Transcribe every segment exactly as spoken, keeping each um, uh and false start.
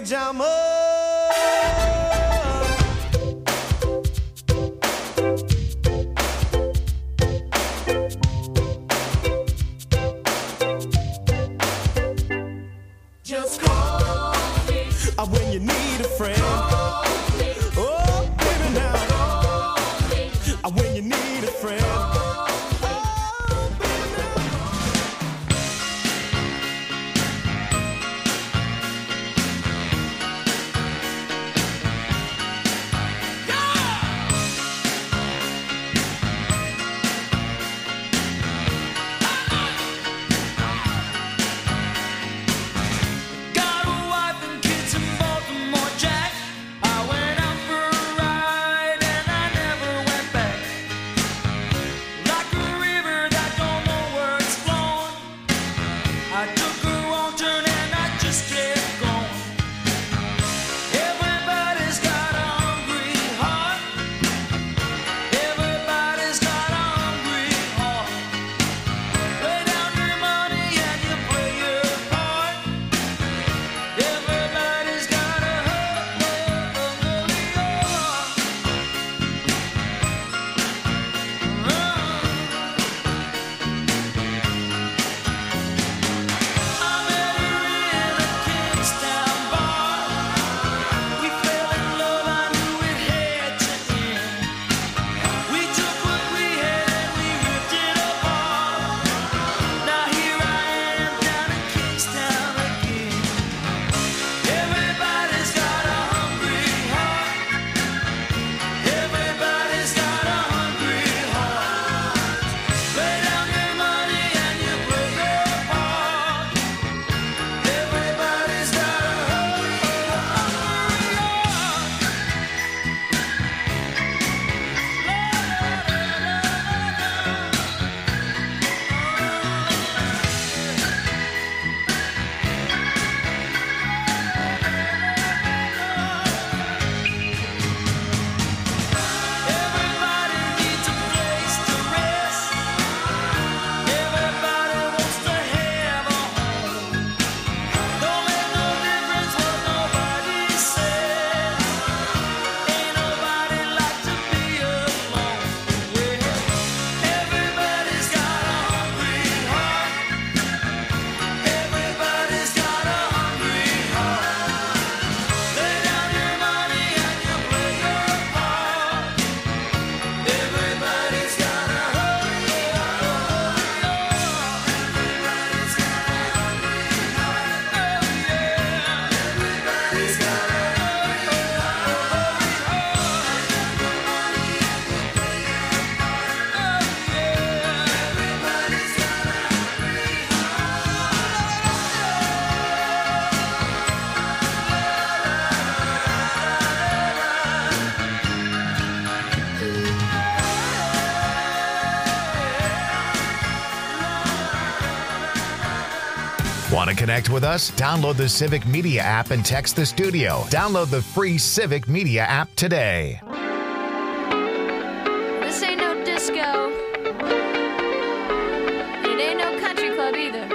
pajamas. Just call me Uh, when you need a friend. Call me Oh, baby, now. Call me Uh, when you need a friend. Oh, baby, now. Got a wife and kids in Baltimore, Jack. I went out for a ride and I never went back. Like a river that don't know where it's flowing. I took a wrong turn and I just kept going. Everybody's got a hungry heart. Everybody's got a hungry heart. Lay down your money and you play your part. Everybody's got a hungry heart. I met her in a Kingstown bar. We fell in love, I knew it had to end. We took what we had and we ripped it apart. Now here I am down in Kingstown again. Everybody's got a hungry heart. Everybody's got a hungry heart. Lay down your money and you play your part. Everybody's got a hungry Everybody needs a place to rest. Everybody wants to have a home. Don't make no difference what nobody says. Ain't nobody like to be alone. Yeah. Everybody's got a hungry heart. Everybody's got a hungry heart. Lay down your money and you play your part. Everybody's got a hungry heart. Everybody's got a hungry heart. Oh yeah. Everybody's got a hungry Want to connect with us? Download the Civic Media app and text the studio. Download the free Civic Media app today. This ain't no disco. It ain't no country club either.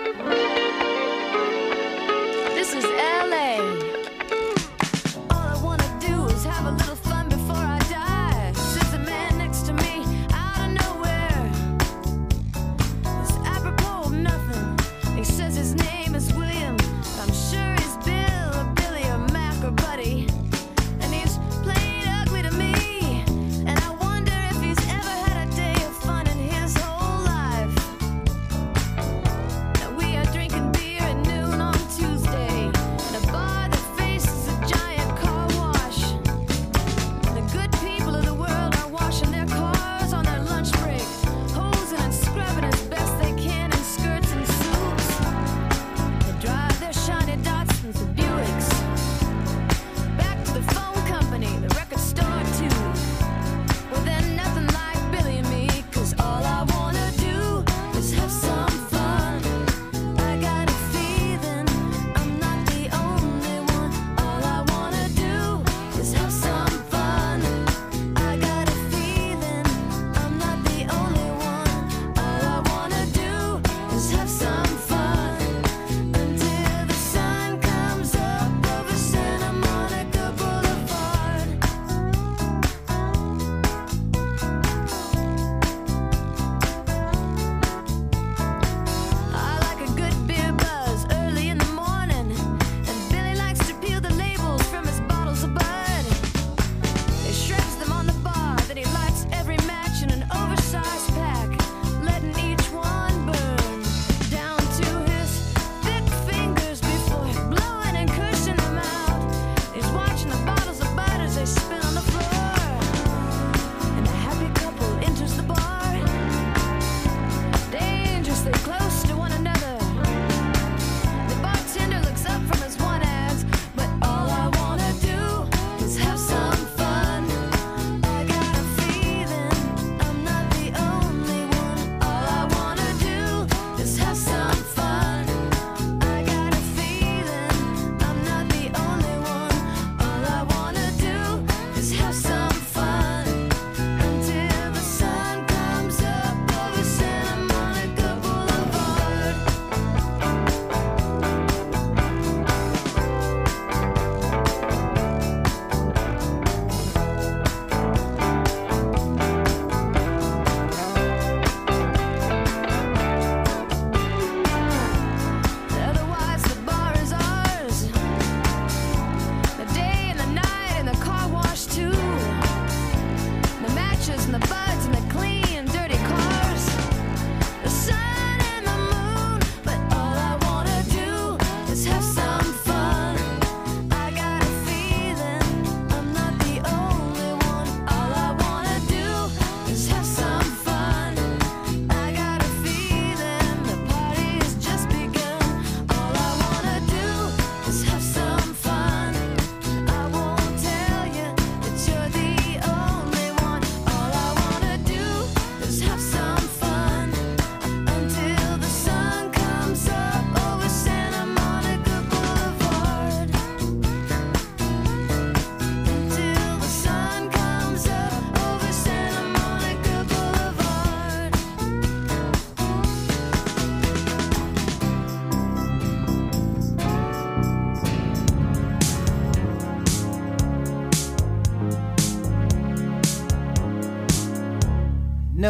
This is L A. All I wanna do is have a little fun before I die. Sits a man next to me out of nowhere. It's apropos of nothing. He says his name is William. I'm sure he's Bill or Billy or Mac or Buddy. And he's playing ugly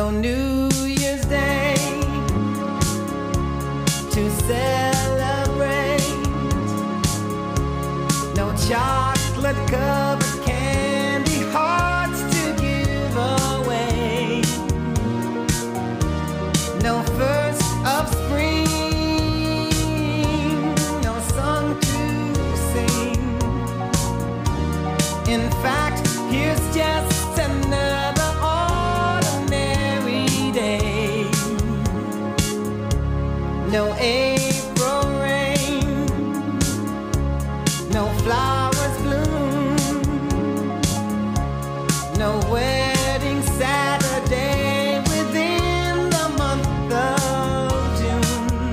No New Year's Day to celebrate. No chocolate covered candy hearts to give away. No first of spring, no song to sing. In fact, here's just another ordinary day. No April rain, no flowers bloom, no wedding Saturday within the month of June.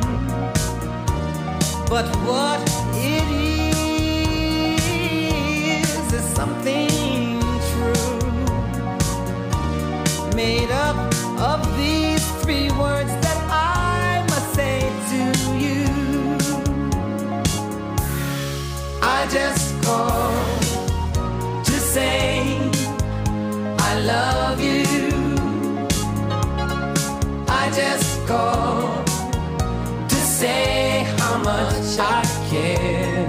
But what it is is something true, made up of these three words that I must say to you. I just called to say I love you. I just called to say how much I care.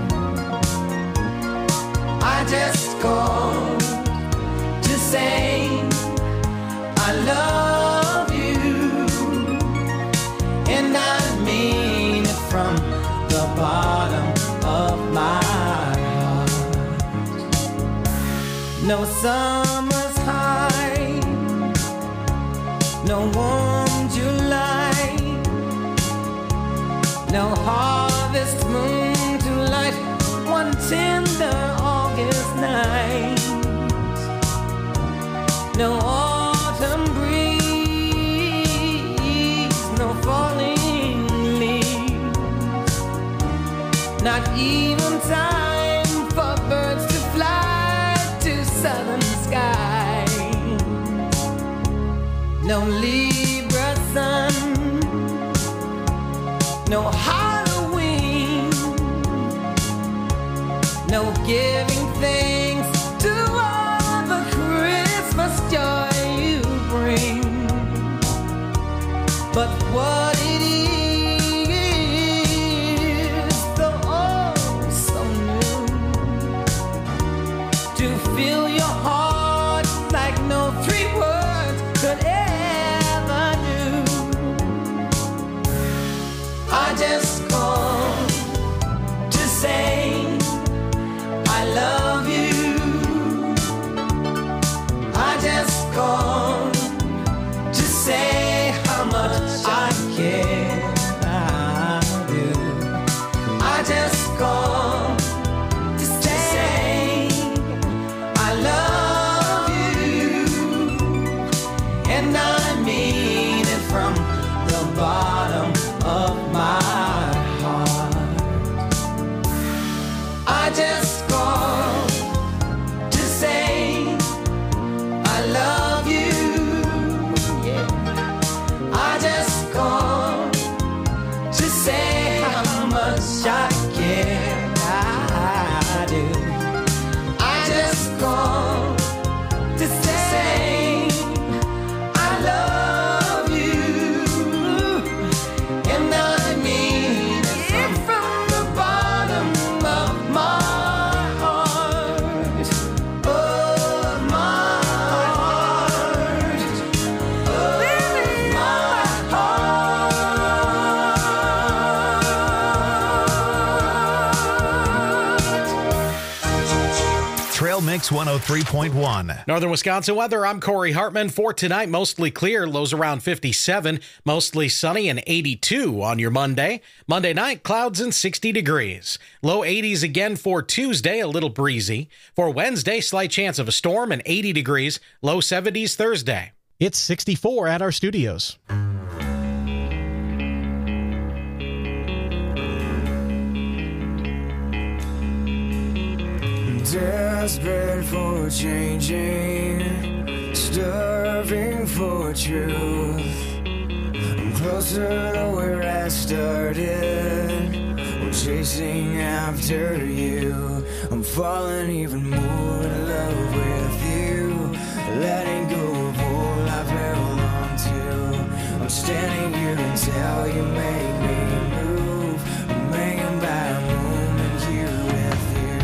I just called to say I love you, and I mean it from the bottom of my heart. No summer's high, no warm July, no harvest moon to light one tender August night. No autumn breeze, no falling leaves, not even time for birds to fly to southern skies. No Libra sun, no Halloween, no giving thanks to all the Christmas joy you bring. But what it is, though oh so new, to fill your heart like no three words could ever do. I just called to say I love you. I just called to say how much I care. I do. I just called to say I love you, and I mean it from the bottom of my heart. I just called to say I love you. Yeah. I just called to say how much I care. I do. I just called to say I love you, and I mean it from the bottom of my heart. Oh, my heart. Oh, my heart. Trail Mix one oh three point one. Northern Wisconsin weather, I'm Corey Hartman. For tonight, mostly clear, lows around fifty-seven, mostly sunny and eighty-two on your Monday. Monday night, clouds and sixty degrees. Low eighties again for Tuesday, a little breezy. For Wednesday, slight chance of a storm and eighty degrees, low seventies Thursday. It's sixty-four at our studios. Desperate for changing, starving for truth. I'm closer to where I started. I'm chasing after you. I'm falling even more in love with you. Letting go of all I've held on standing here until you make me move. I'm hanging by a moment here with you.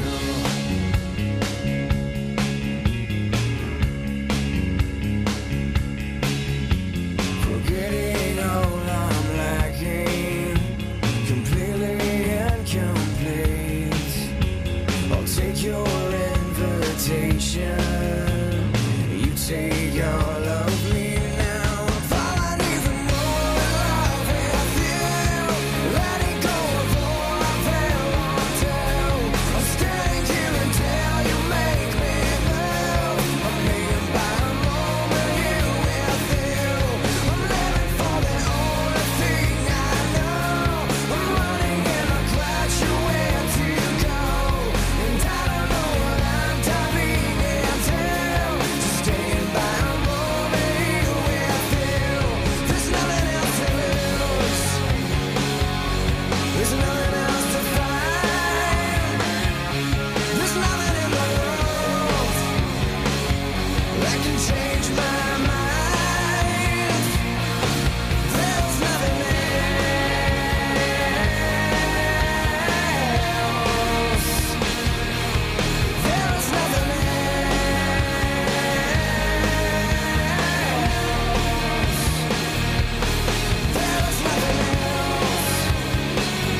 Forgetting all I'm lacking, completely incomplete. I'll take your invitation. You take all of me now. I'm falling even more in love with you. Letting go of all I've held on to. I'm standing here until you make me move. I'm hanging by a moment here with you. I'm living for the only thing I know. I'm running and I crash you where to go. And I don't know what I'm diving into. Just staying by a moment here with you. There's nothing else to lose. There's nothing else to find. There's nothing in the world that can change my mind. There's nothing else. There's nothing else. There's nothing else.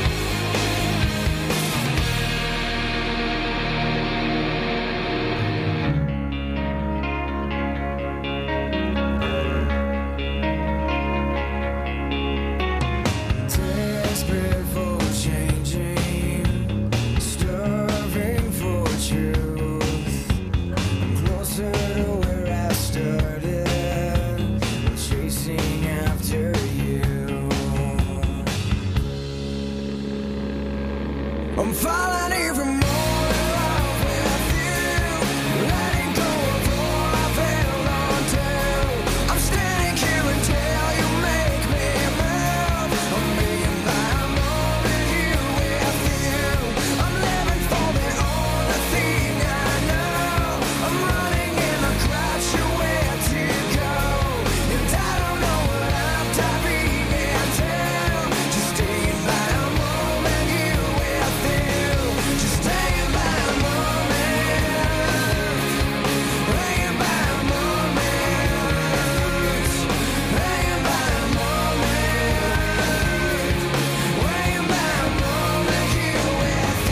Desperate for changing, starving for truth. I'm closer to where I started, chasing after you. I'm falling even more in love with you. Letting go of all I've held on to. I'm standing here until you make me move. I'm being by a moment here with you. I'm living for the only thing I know. I'm running and I crash you where to go. And I don't know what I'm diving into. Just staying by a moment here with you. Just staying by a moment. Hanging by a moment. Hanging by a moment. Hanging by a moment here with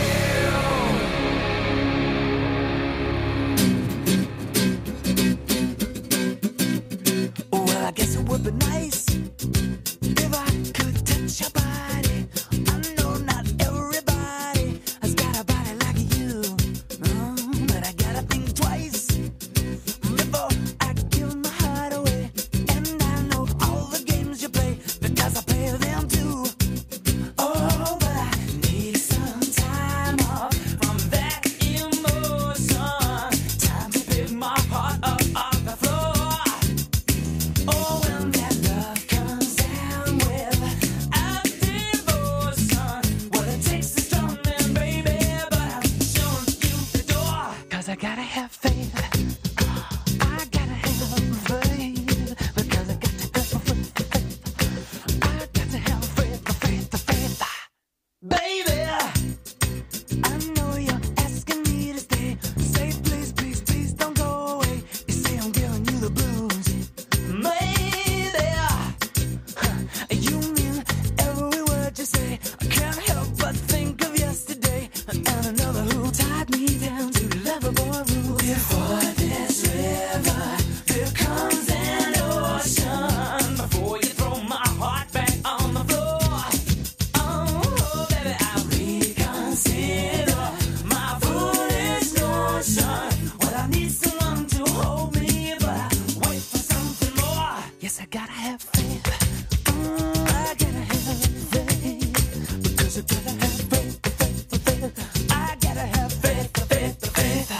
you. Well, I guess it would be nice if I could touch your body. I know not everybody has got a body like you, mm, but I gotta think twice before I give my heart away. And I know all the games you play because I play them too. Oh, but I need some time off from that emotion. Time to pick my heart up off the floor. Oh, when that love comes down without devotion, what it takes is stronger, baby. But I'm showing you the door. 'Cause I gotta have faith. I gotta have faith. Because I got to have faith. I got to have faith, the faith, the faith. Baby, I know you're asking me to stay. Say please, please, please don't go away. You say I'm giving you the blues. Maybe you mean every word you say. I can't help but think of yesterday and another who tied me down to lovable rules. Before this river, there comes an ocean. Before you throw my heart back on the floor. Oh, baby, I reconsider my foolish notion. Well, I need someone to hold me, but I wait for something more. Yes, I gotta have faith. Mm, I gotta have faith. Because I gotta have faith, the faith, the faith. I gotta have faith, the faith, the faith.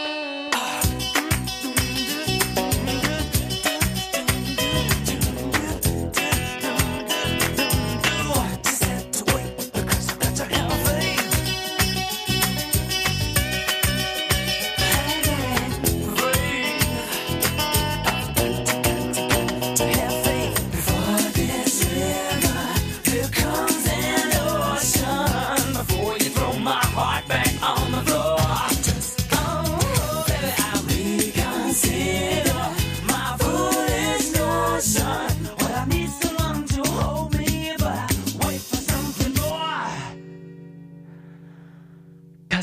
Just have to wait because I got to have faith. To have faith before this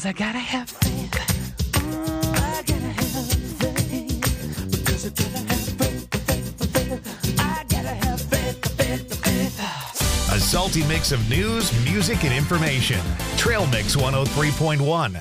Because I gotta have faith. Mm, I gotta have faith. Because I gotta have faith, faith, faith. I gotta have faith, faith, faith. A salty mix of news, music, and information. Trail Mix one oh three point one.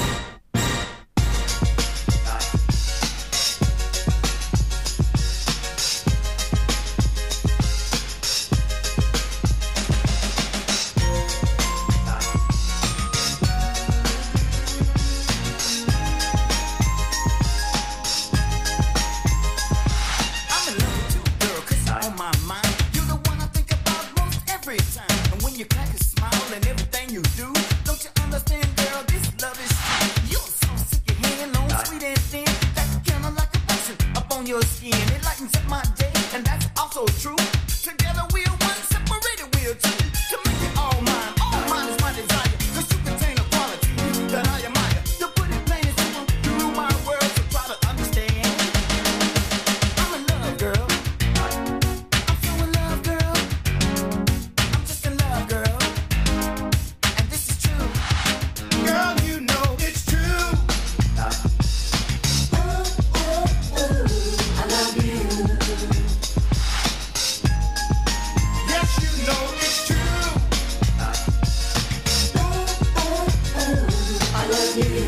I'm in love with you, girl, 'cause you're on my mind. You're the one I think about most every time. And when you crack a smile and everything you do, don't you understand, girl, this love is true. You're so sick of hand, long, sweet and thin. That's kinda like a passion up on your skin. It lightens up my day, and that's also true. Together we're one, separated we're two. To make it all mine, all mine is my desire. 'Cause you contain a quality that I admire. To put it plain and simple, you rule my world, so try to understand. I'm in love, girl. I'm so in love, girl. I'm just in love, girl. And this is true. Girl, you know it's true. I love you. Yes, you know it's true. I love you.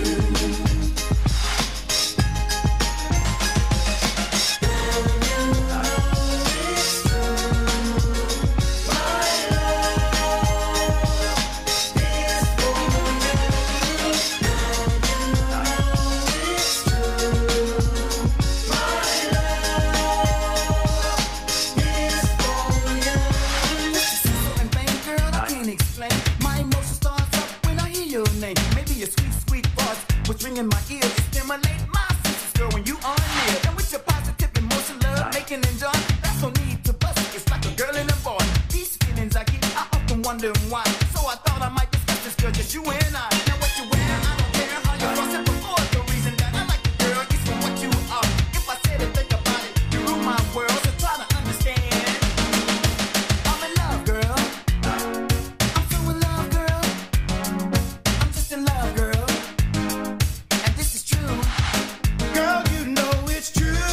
And pain, girl, I can't explain. My emotion starts up when I hear your name. Maybe your sweet, sweet voice was ringing my ears. It stimulate my senses, girl, when you are near. And with your positive emotion, love, making and joy, that's no need to bust it. It's like a girl and a boy. These feelings I get, I often wonder why. So I thought I might discuss this, girl, just you and I. Now what you wear, I don't care how you cross it before. The reason that I like you, girl, is for what you are. If I said it, think about it, you rule my world, so try to understand. I'm in love, girl. I'm so in love, girl. I'm just in love, girl. And this is true. Girl, you know it's true.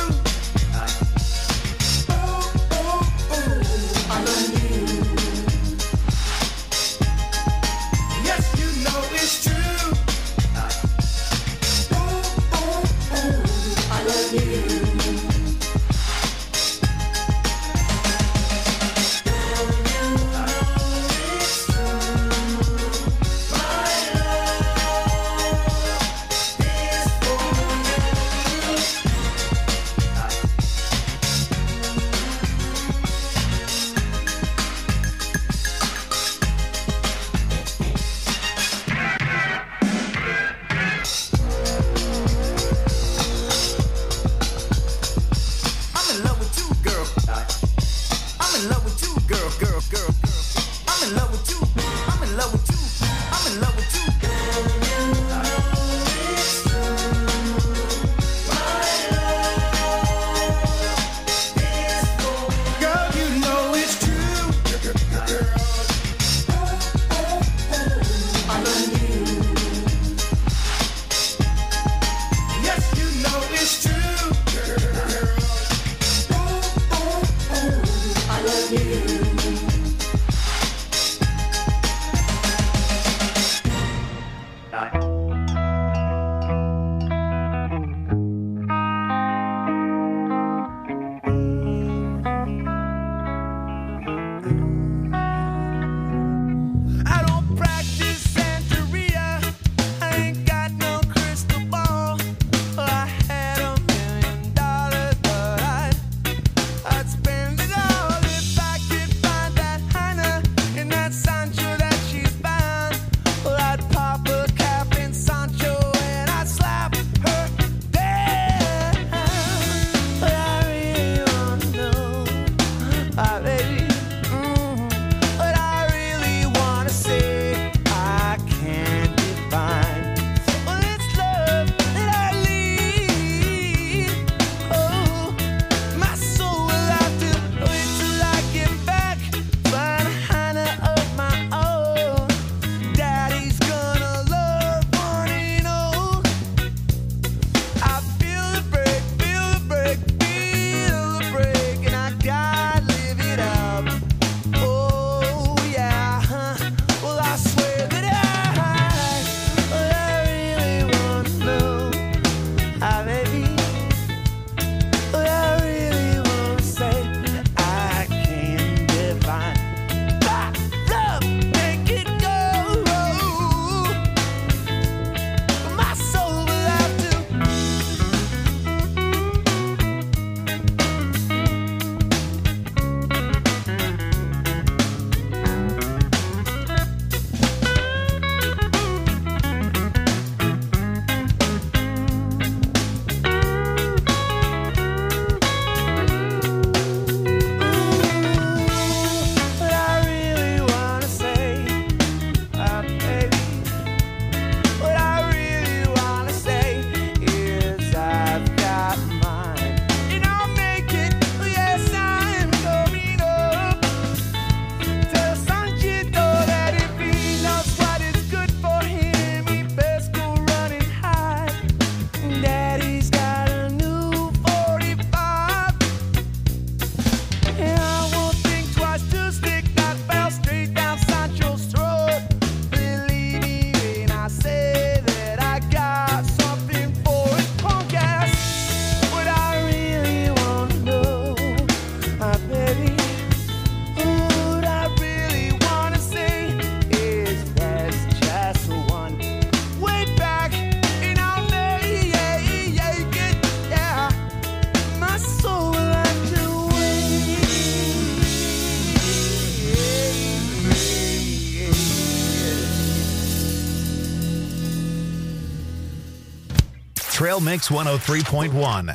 Oh, oh, oh, I love you. Yes, you know it's true. Trail Mix one oh three point one.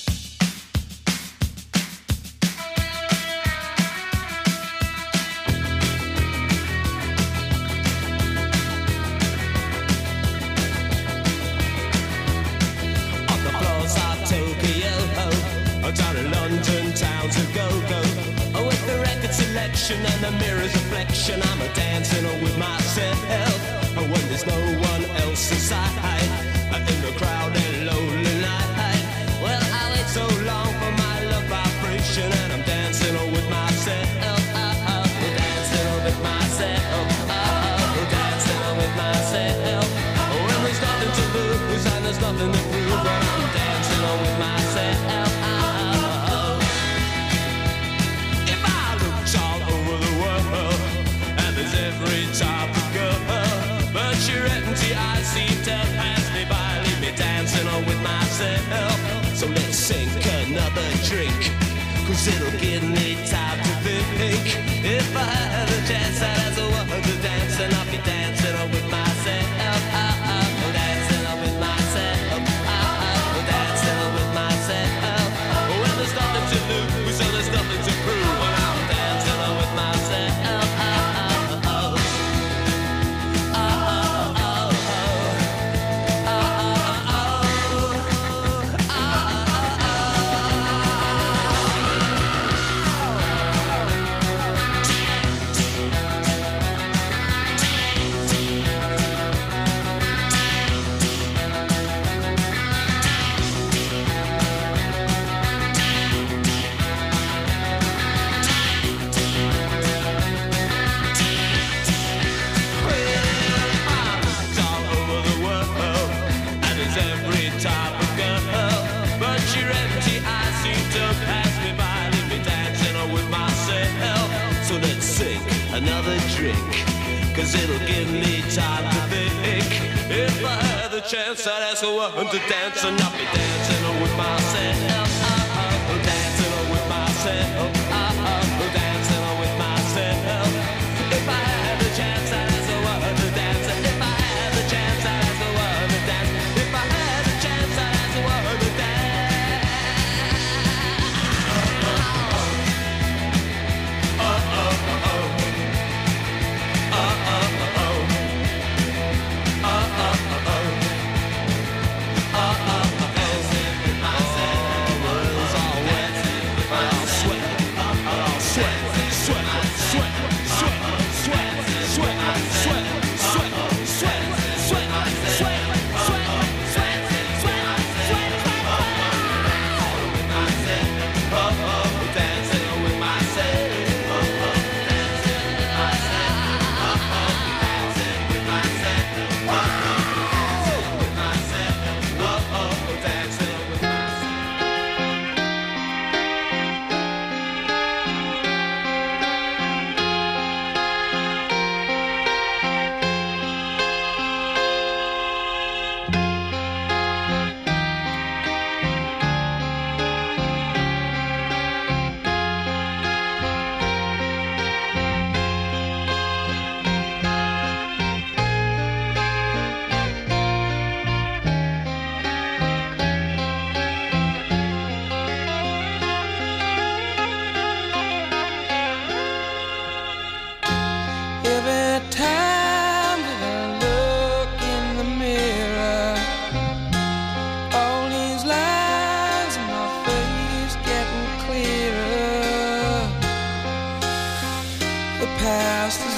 On the floors of Tokyo, down in London town to go-go. Oh, with the record selection and the mirror's reflection, I'm a dancing with myself. Oh, when there's no one else inside, in the crowd and lonely night. Well, I wait so long for my love vibration, and I'm dancing with myself. Oh, oh, dancing with myself. Oh, dancing with myself. Oh, when there's nothing to lose and there's nothing to prove, but I'm dancing with myself. Oh, if I looked all over the world, and there's every type of girl, but you're empty, I seem to pass me by, leave me dancing on with myself. So let's sink another drink, cause it'll give me time to think. If I had a chance, I'd ask a woman to dance, and I'll be dancing on with myself. Oh, oh, dancing on with myself. Oh, oh, dancing on with myself. Oh, well, there's nothing to lose, so there's nothing to prove, but I'm dancing on with myself. Oh, oh, oh, oh. All over the world, and there's every type of girl, but you're empty, I seem to pass me by, leave me dancing with myself. So let's sink another drink, cause it'll give me time to think. If I had the chance, I'd ask a woman to dance, and I'll be dancing with myself. Oh, oh, dancing with myself. Oh, oh, dancing with myself. If I had the chance, I'd ask a woman to dance. If I had the chance, I'd ask a woman to dance. If I had the chance, I'd ask a woman to dance. Oh, oh, oh, oh. Oh, oh, oh, oh. Oh, oh, oh, oh. Oh, oh, oh, oh. World's all wet, all sweat, all sweat, sweat, sweat, sweat, sweat, sweat, sweat, sweat, sweat, sweat, sweat, sweat, sweat, sweat, with myself. Oh, oh, dancing with myself. Oh, oh, dancing with myself. Oh, oh, dancing with myself. Oh, oh, dancing with myself. Oh, oh, dancing with myself. Every time that I look in the mirror, all these lines in my face getting clearer. The past is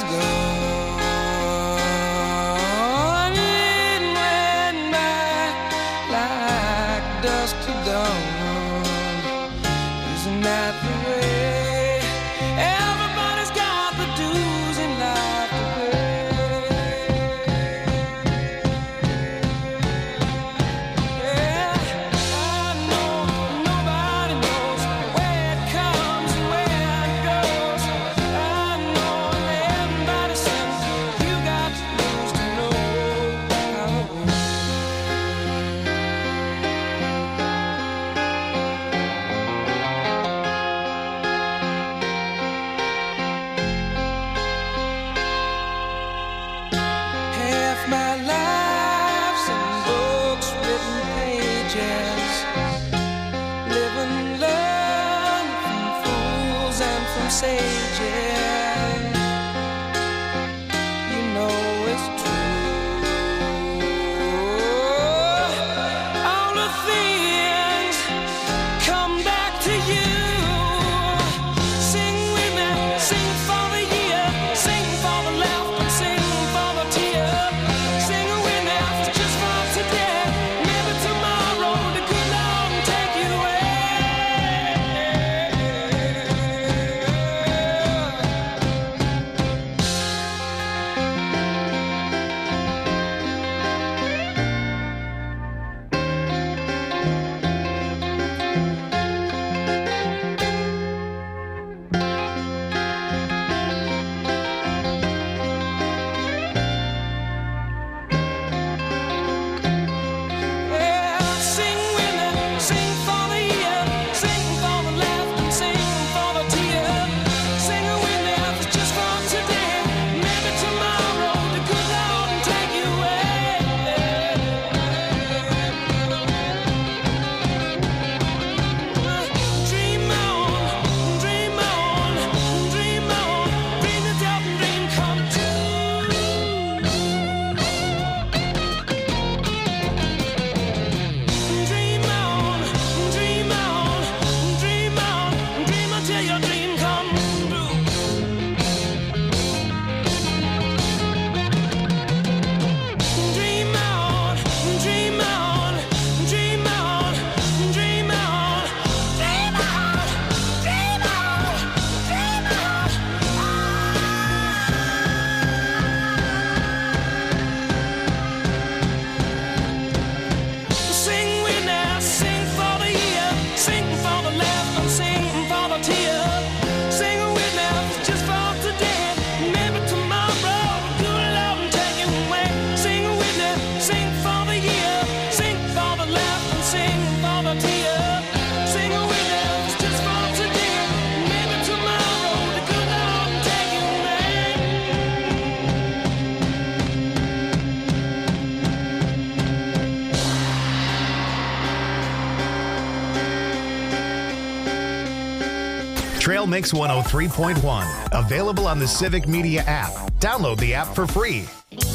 gone, it went by like dusk to dawn. Isn't that the way? Everybody's got the dues in life to pay. Yeah, I know nobody knows where it comes and where it goes. I know everybody says you got to lose to know how it goes. Half my life's in books, written pages. Trail Mix one oh three point one. Available on the Civic Media app. Download the app for free.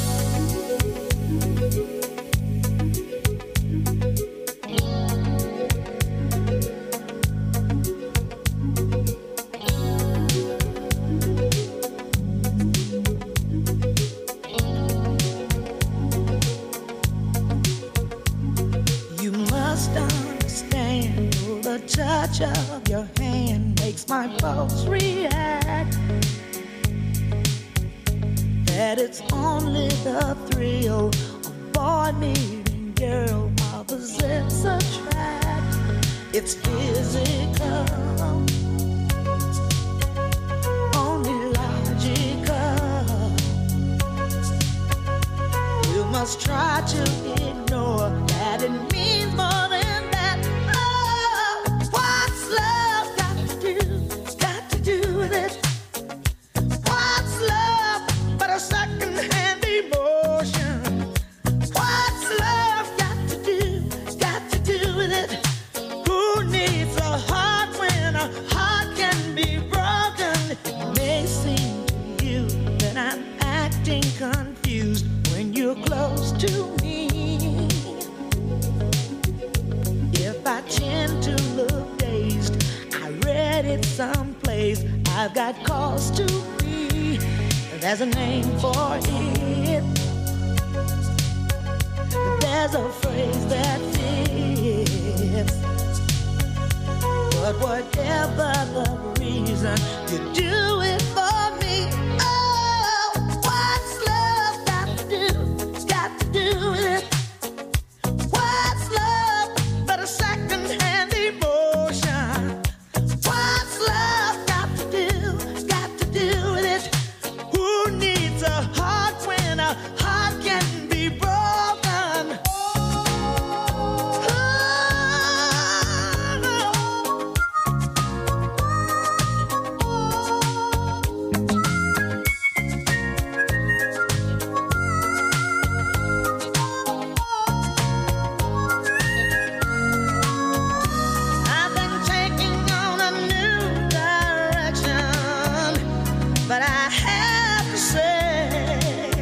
You must understand, the touch of your hand makes my pulse react. That it's only the thrill of boy meeting girl opposites attract. It's physical, only logical. You must try to ignore that it means more than that. Oh, what's love got to do? Got to do with it. What's love but a second-hand emotion? What's love got to do? Got to do with it. Who needs a heart when a heart can be broken? It may seem to you that I'm acting confused when you're close to me. If I tend to look dazed, I read it someplace. I've got cause to be. There's a name for it. There's a phrase that fits. But whatever the reason, you do it for me. Oh, what's love got to do? Got to do with it. What's love but a second-hand emotion? What's love got to do? Got to do with it. Who needs a heart when a heart can be broken? I've been taking on a new direction, but I have to say,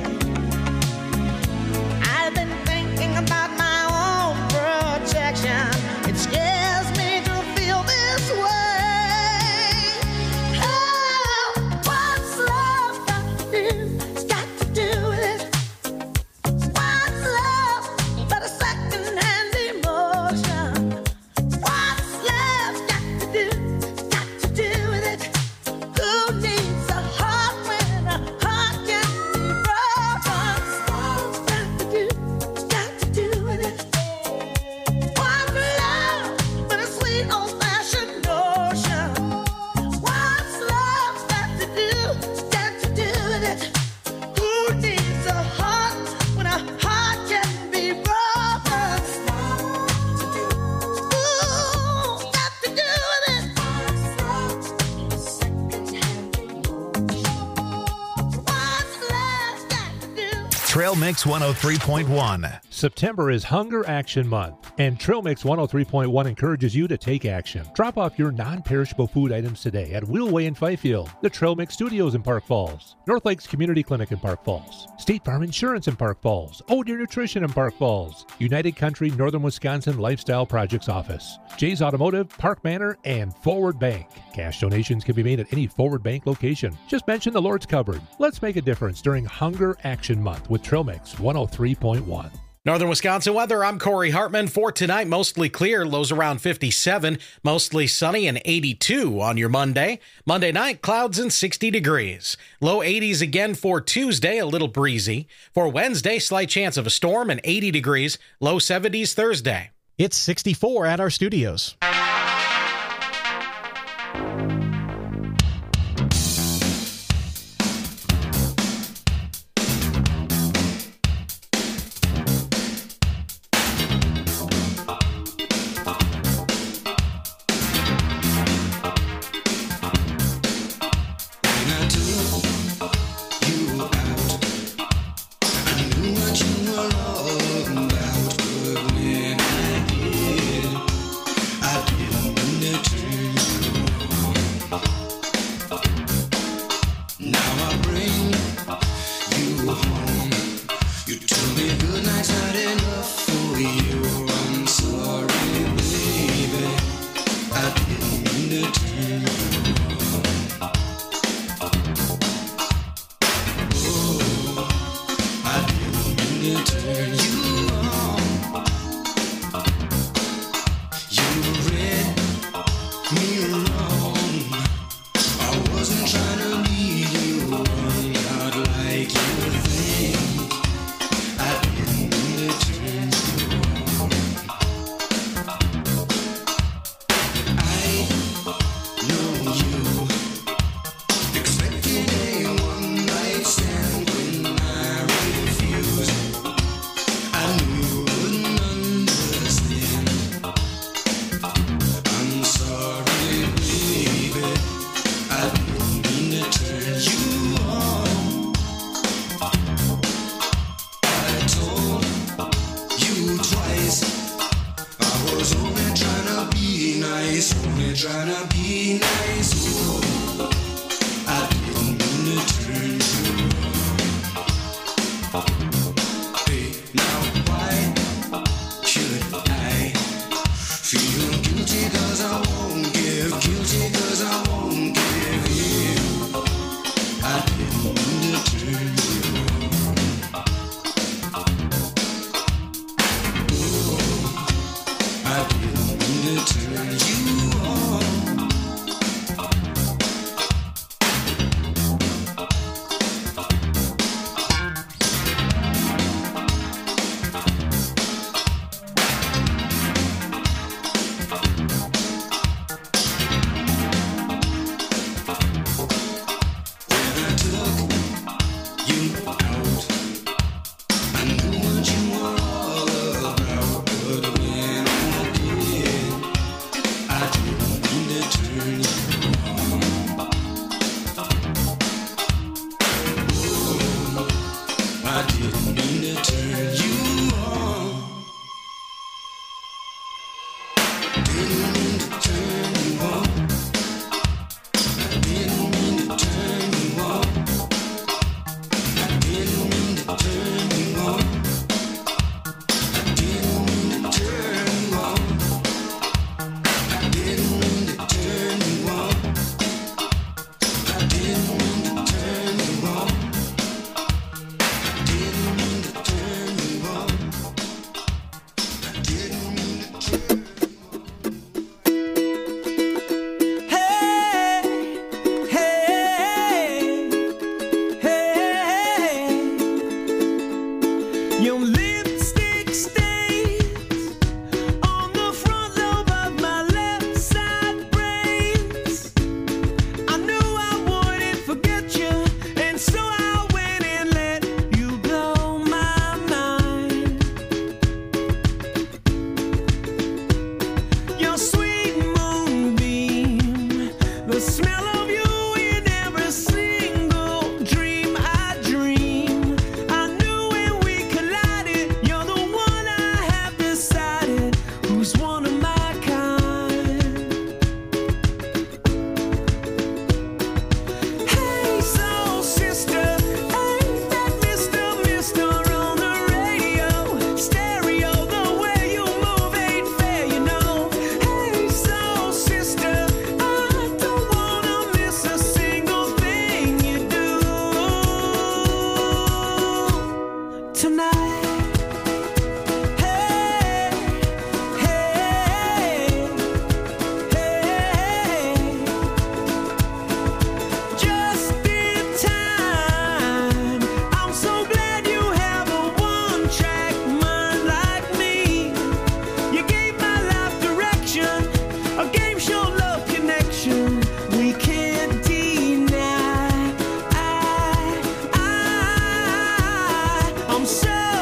I've been thinking about my own protection. It scares me to feel this way. Oh, what's love got to do? Got to do with it. What's love but a second-hand emotion? What's love got to do? Got to do with it. Who needs a heart when a heart can be broken? What's got to do? Got to do with it. What's love but a sweet old-fashioned notion? What's love got to do? Got to do with it. Who needs a heart when a heart can be broken? Ooh, got to do with it. What's love got to do? Trail Mix one oh three point one. September is Hunger Action Month, and Trail Mix one oh three point one encourages you to take action. Drop off your non-perishable food items today at Wheelway in Fifield, the Trail Mix Studios in Park Falls, North Lakes Community Clinic in Park Falls, State Farm Insurance in Park Falls, Oh Deer Nutrition in Park Falls, United Country Northern Wisconsin Lifestyle Projects Office, Jay's Automotive, Park Manor, and Forward Bank. Cash donations can be made at any Forward Bank location. Just mention the Lord's Cupboard. Let's make a difference during Hunger Action Month with Trail Mix one oh three point one. Northern Wisconsin weather, I'm Corey Hartman. For tonight, mostly clear, lows around fifty-seven, mostly sunny and eighty-two on your Monday. Monday night, clouds and sixty degrees. Low eighties again for Tuesday, a little breezy. For Wednesday, slight chance of a storm and eighty degrees, low seventies Thursday. It's sixty-four at our studios. I didn't mean to. to turn you on. You read me wrong. I wasn't trying to lead you on, not like you think. I didn't mean to turn you on. I know you expected a one night stand when I refused. I knew you wouldn't understand. I'm sorry, baby. I didn't mean to turn you on. I told you twice I was only trying to be nice, only trying to be nice. Oh, I didn't mean to turn you on. Hey, now why should I feel guilty 'cause I won't give, guilty 'cause I won't give in. I didn't mean to turn you on. Oh, I didn't mean to turn you on. When I took you out, I knew what you were all about. But when I did, I didn't mean to turn you on. Oh, I didn't mean to turn you on. Didn't mean to turn you on. Didn't mean to turn you on. Didn't mean to turn you on. Didn't mean to turn you on. Didn't mean to turn you on. Didn't mean to turn you on. Didn't mean to turn you on. Didn't mean to turn you on. Hey, hey, hey. Your lipstick stains on the front lobe of my left side brains. I knew I wouldn't forget you, and so I went and let you blow my mind. Your sweet moonbeam, the smell of you in every single dream I dream. I knew when we collided, you're the one I have decided who's one of my kind. Hey, soul sister, ain't that Mister Mister on the radio? Stereo, the way you move ain't fair, you know. Hey, soul sister, I don't wanna miss a single thing you do tonight. Hey, hey, hey. Just in time. I'm so glad you have a one-track mind like me. You gave my life direction, a game show love connection we can't deny. I, I, I'm so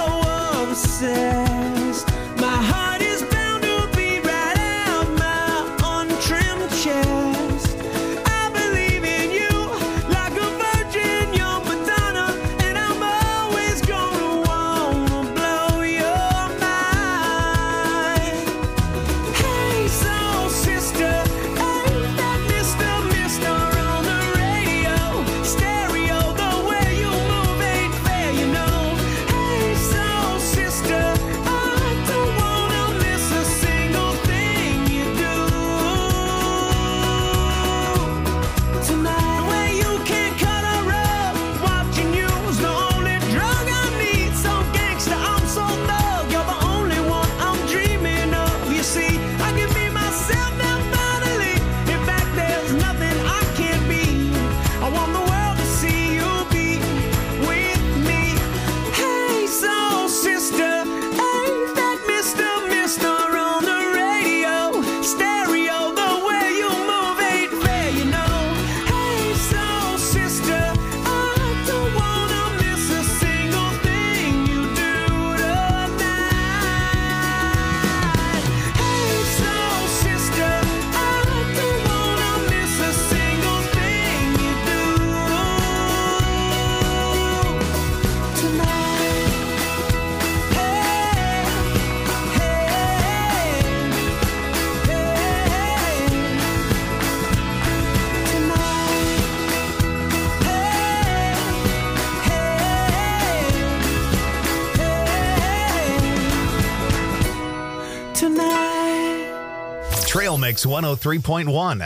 Trail Mix one oh three point one.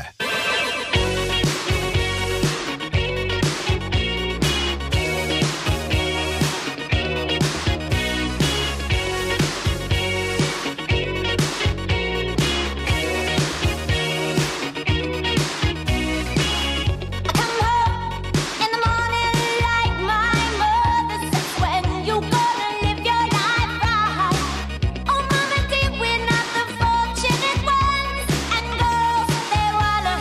Fortunate ones and girls, they wanna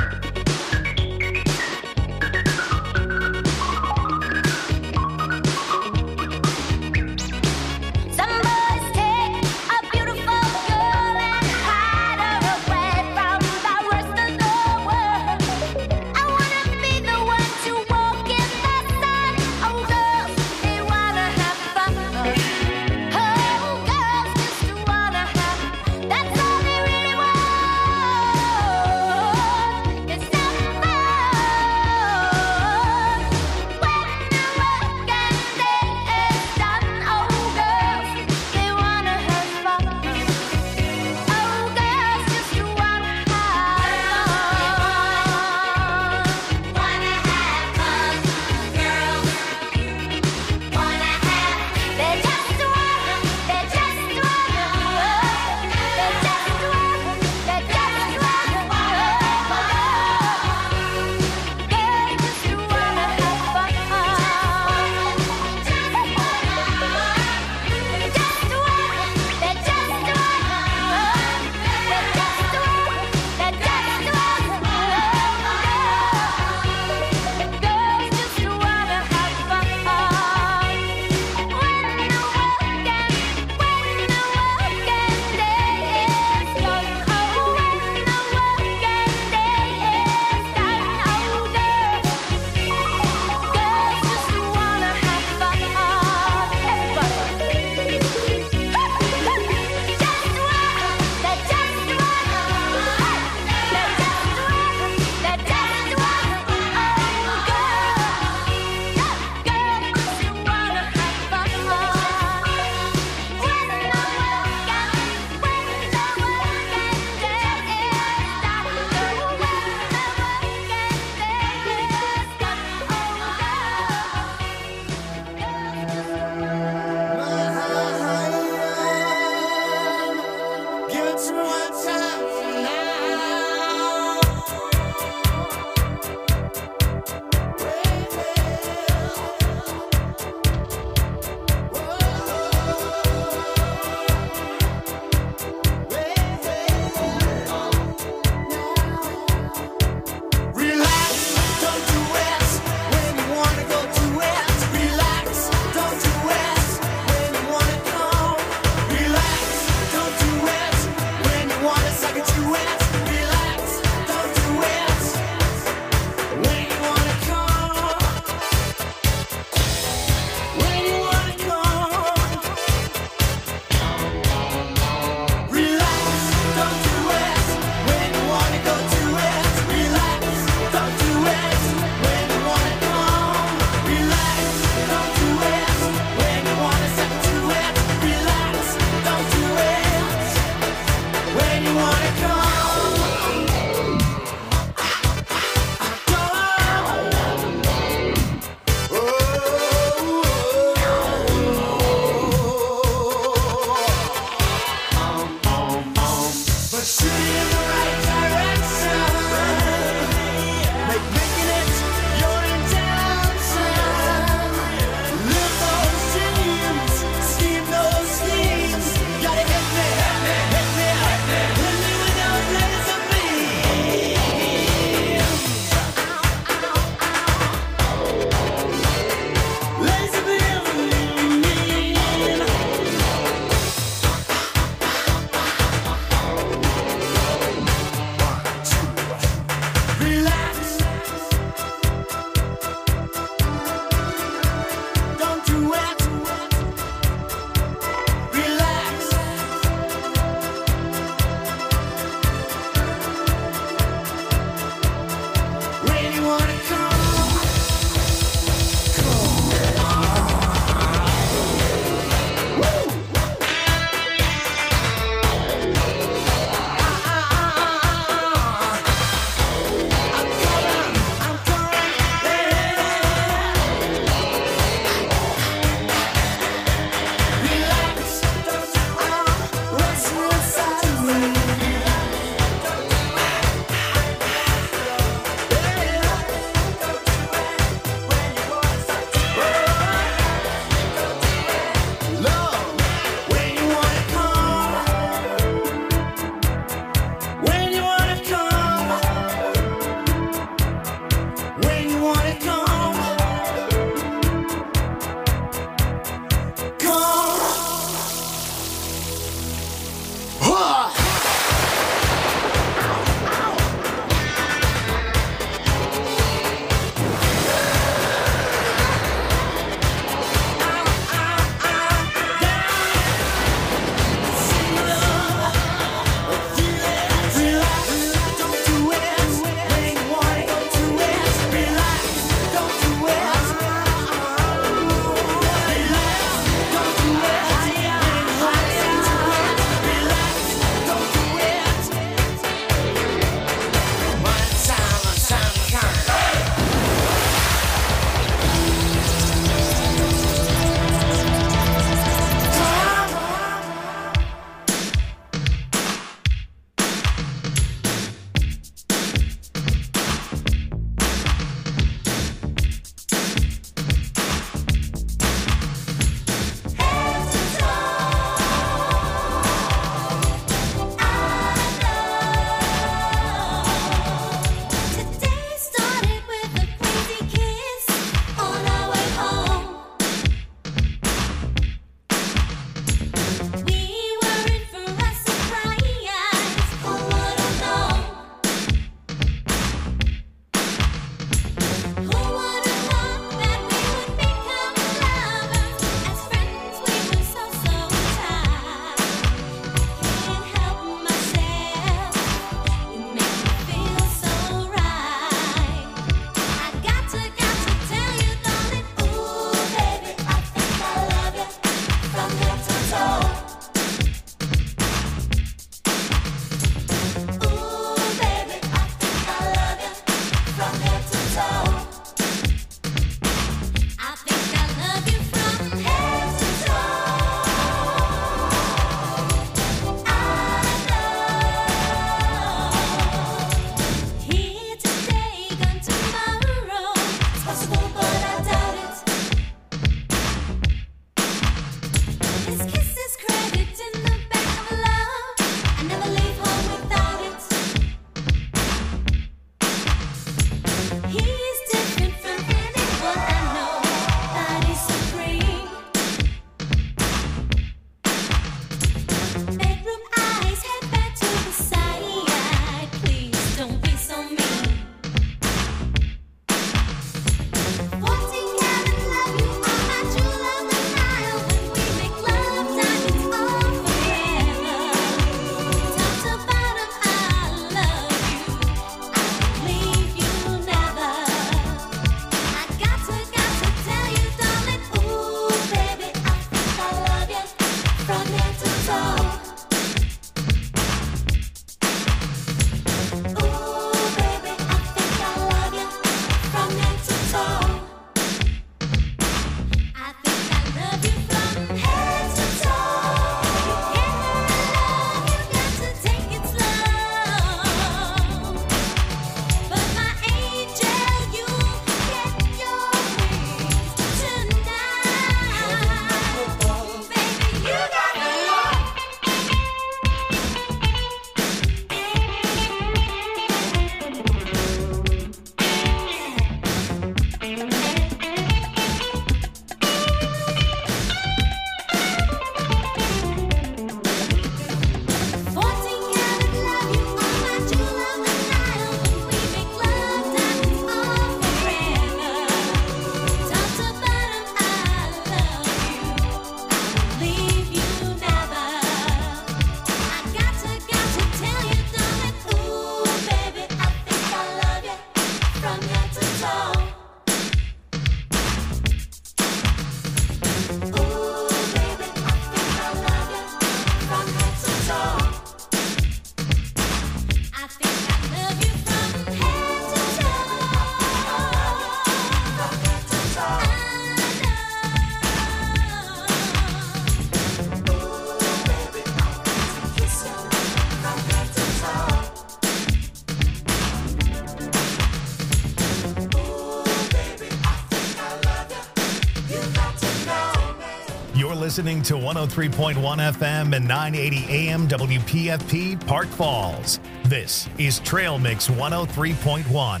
You're listening to one oh three point one F M and nine eighty A M W P F P Park Falls. This is Trail Mix one oh three point one.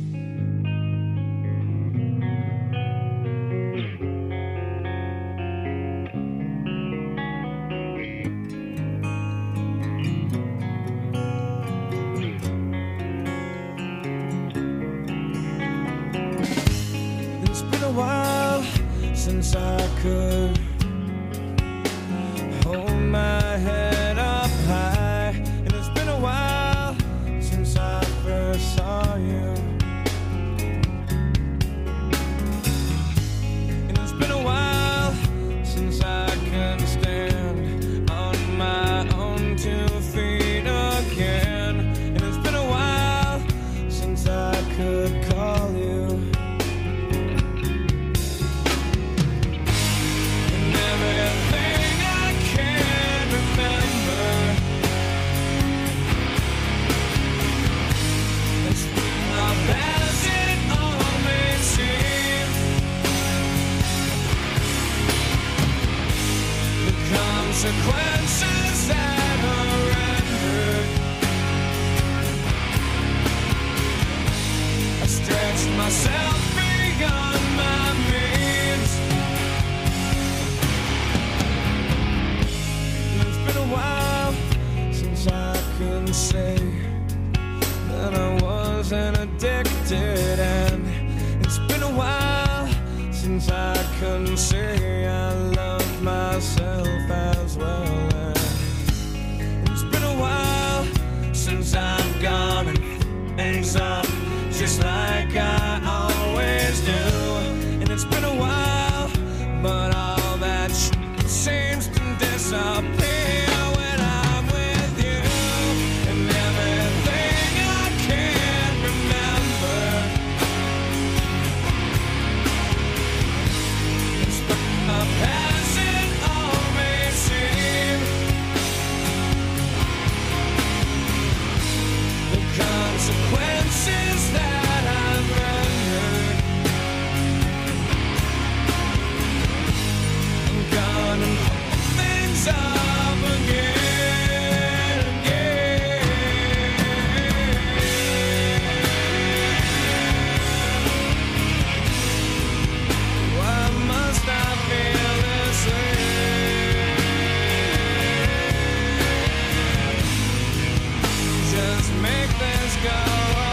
It's been a while since I could hold my head up high, and it's been a while since I first saw you, and it's been a while since I can stand on my own two feet again, and it's been a while since I could call you. Consequences that are rendered, I stretched myself beyond my means. It's been a while since I can say that I wasn't addicted, and it's been a while since I can say I love myself as well. And it's been a while since I've gone and things up just like I always do. And it's been a while, but all that shit seems to disappear when I'm with you. And everything I can't remember, it's been a past. Consequences that I've rendered, I'm gonna put things up again, again. Why must I feel this way? Just make this go.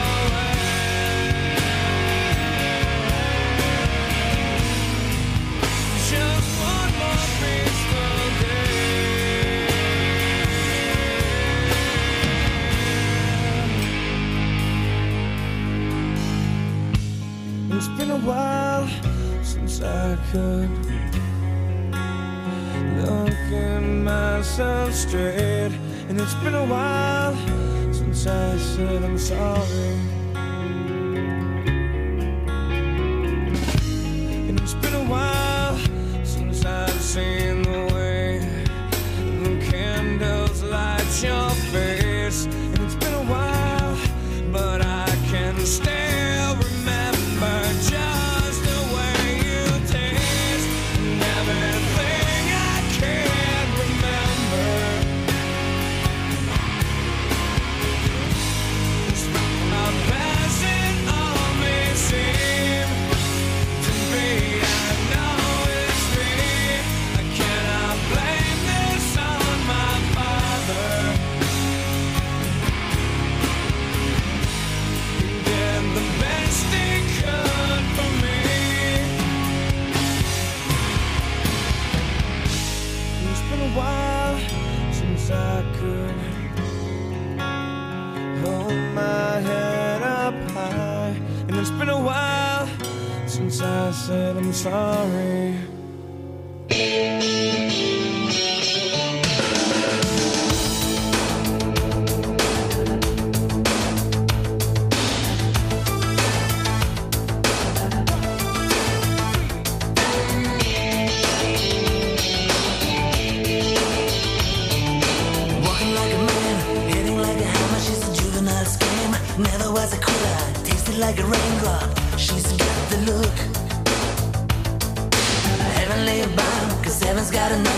It's been a while since I could look at myself straight, and it's been a while since I said I'm sorry. And it's been a while since I've seen the way the candles light your face, and it's been a while, but I can still remember just the way you taste, and everything I can't remember. A passing all may seem to be, I know it's me. I cannot blame this on my father. He did the best he could for me. It's been a while since I could hold my head up high, and it's been a while since I said I'm sorry. Walking like a man, hitting like a hammer. She's a juvenile scam. Never was a quitter, tasted like a raindrop. She's got the look, heavenly bound, 'cause every Mama's got a